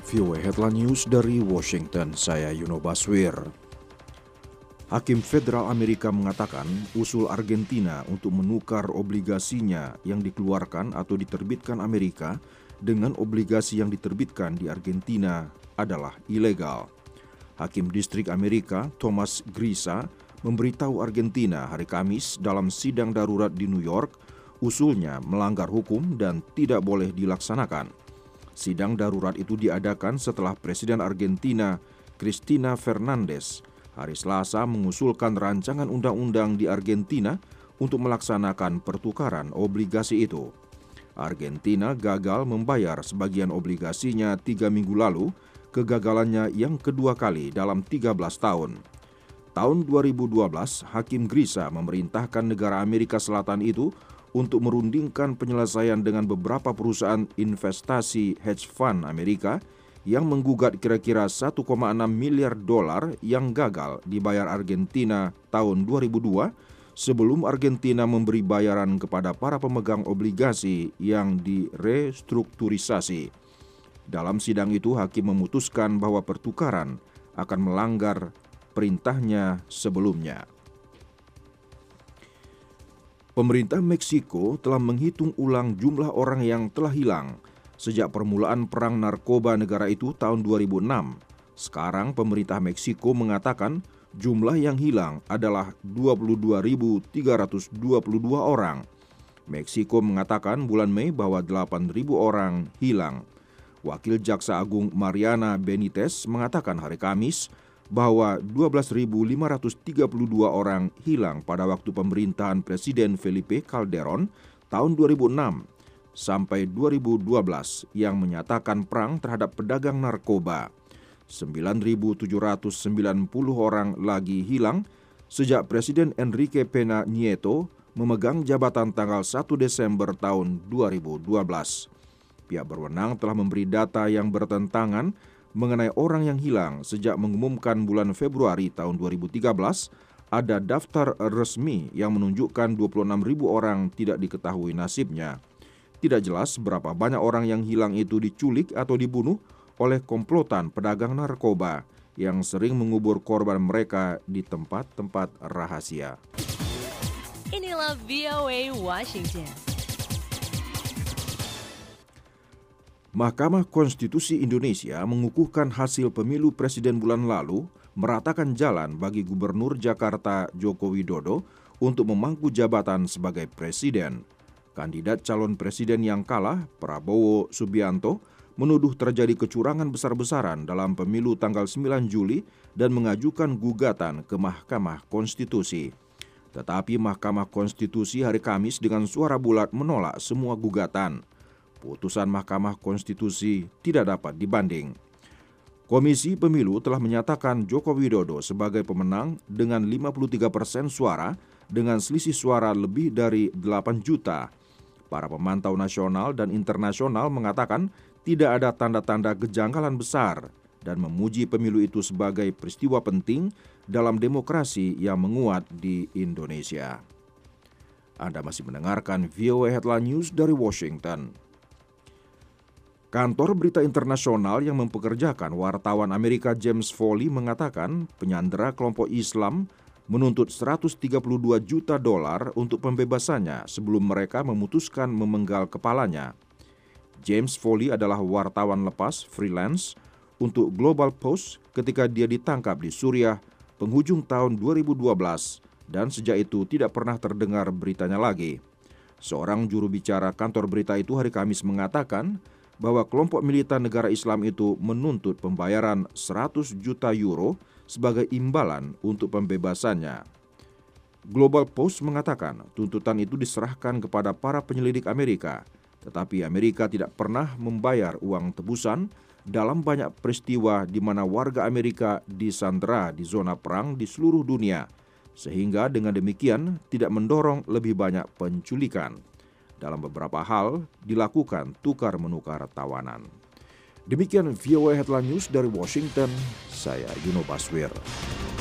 VOA Headline News dari Washington, saya Yuno Baswir. Hakim Federal Amerika mengatakan usul Argentina untuk menukar obligasinya yang dikeluarkan atau diterbitkan Amerika dengan obligasi yang diterbitkan di Argentina adalah ilegal. Hakim Distrik Amerika Thomas Grisa memberitahu Argentina hari Kamis dalam sidang darurat di New York, usulnya melanggar hukum dan tidak boleh dilaksanakan. Sidang darurat itu diadakan setelah Presiden Argentina Cristina Fernandez hari Selasa mengusulkan rancangan undang-undang di Argentina untuk melaksanakan pertukaran obligasi itu. Argentina gagal membayar sebagian obligasinya 3 minggu lalu, kegagalannya yang kedua kali dalam 13 tahun. Tahun 2012, Hakim Grisa memerintahkan negara Amerika Selatan itu untuk merundingkan penyelesaian dengan beberapa perusahaan investasi hedge fund Amerika yang menggugat kira-kira 1,6 miliar dolar yang gagal dibayar Argentina tahun 2002 sebelum Argentina memberi bayaran kepada para pemegang obligasi yang direstrukturisasi. Dalam sidang itu, hakim memutuskan bahwa pertukaran akan melanggar perintahnya sebelumnya. Pemerintah Meksiko telah menghitung ulang jumlah orang yang telah hilang sejak permulaan perang narkoba negara itu tahun 2006. Sekarang pemerintah Meksiko mengatakan jumlah yang hilang adalah 22.322 orang. Meksiko mengatakan bulan Mei bahwa 8.000 orang hilang. Wakil Jaksa Agung Mariana Benitez mengatakan hari Kamis bahwa 12.532 orang hilang pada waktu pemerintahan Presiden Felipe Calderón tahun 2006 sampai 2012 yang menyatakan perang terhadap pedagang narkoba. 9.790 orang lagi hilang sejak Presiden Enrique Pena Nieto memegang jabatan tanggal 1 Desember tahun 2012. Pihak berwenang telah memberi data yang bertentangan mengenai orang yang hilang sejak mengumumkan bulan Februari tahun 2013, ada daftar resmi yang menunjukkan 26.000 orang tidak diketahui nasibnya. Tidak jelas berapa banyak orang yang hilang itu diculik atau dibunuh oleh komplotan pedagang narkoba yang sering mengubur korban mereka di tempat-tempat rahasia. Inilah VOA Washington. Mahkamah Konstitusi Indonesia mengukuhkan hasil pemilu presiden bulan lalu meratakan jalan bagi Gubernur Jakarta Joko Widodo untuk memangku jabatan sebagai presiden. Kandidat calon presiden yang kalah, Prabowo Subianto, menuduh terjadi kecurangan besar-besaran dalam pemilu tanggal 9 Juli dan mengajukan gugatan ke Mahkamah Konstitusi. Tetapi Mahkamah Konstitusi hari Kamis dengan suara bulat menolak semua gugatan. Putusan Mahkamah Konstitusi tidak dapat dibanding. Komisi Pemilu telah menyatakan Joko Widodo sebagai pemenang dengan 53% suara dengan selisih suara lebih dari 8 juta. Para pemantau nasional dan internasional mengatakan tidak ada tanda-tanda kejanggalan besar dan memuji pemilu itu sebagai peristiwa penting dalam demokrasi yang menguat di Indonesia. Anda masih mendengarkan VOA Headline News dari Washington. Kantor berita internasional yang mempekerjakan wartawan Amerika James Foley mengatakan penyandera kelompok Islam menuntut 132 juta dolar untuk pembebasannya sebelum mereka memutuskan memenggal kepalanya. James Foley adalah wartawan lepas freelance untuk Global Post ketika dia ditangkap di Suriah penghujung tahun 2012 dan sejak itu tidak pernah terdengar beritanya lagi. Seorang juru bicara kantor berita itu hari Kamis mengatakan bahwa kelompok militan negara Islam itu menuntut pembayaran 100 juta euro sebagai imbalan untuk pembebasannya. Global Post mengatakan tuntutan itu diserahkan kepada para penyelidik Amerika, tetapi Amerika tidak pernah membayar uang tebusan dalam banyak peristiwa di mana warga Amerika disandera di zona perang di seluruh dunia, sehingga dengan demikian tidak mendorong lebih banyak penculikan. Dalam beberapa hal dilakukan tukar-menukar tawanan. Demikian VOA Headline News dari Washington, saya Yuno Baswir.